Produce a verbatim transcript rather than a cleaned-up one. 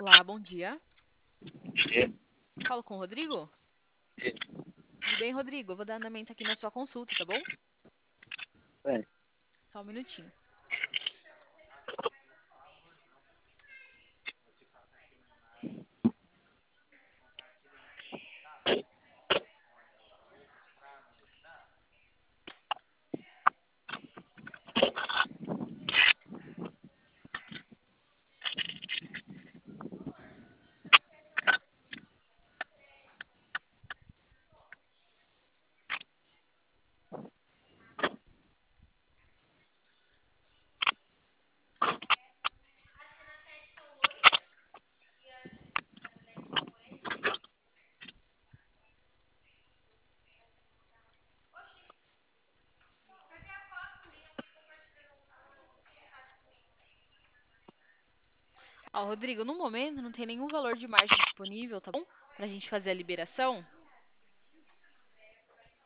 Olá, bom dia. Dia. Falo com o Rodrigo? Tudo bem, Rodrigo? Eu vou dar andamento aqui na sua consulta, tá bom? É, Só um minutinho. Ó, Rodrigo, no momento não tem nenhum valor de margem disponível, tá bom? Pra gente fazer a liberação.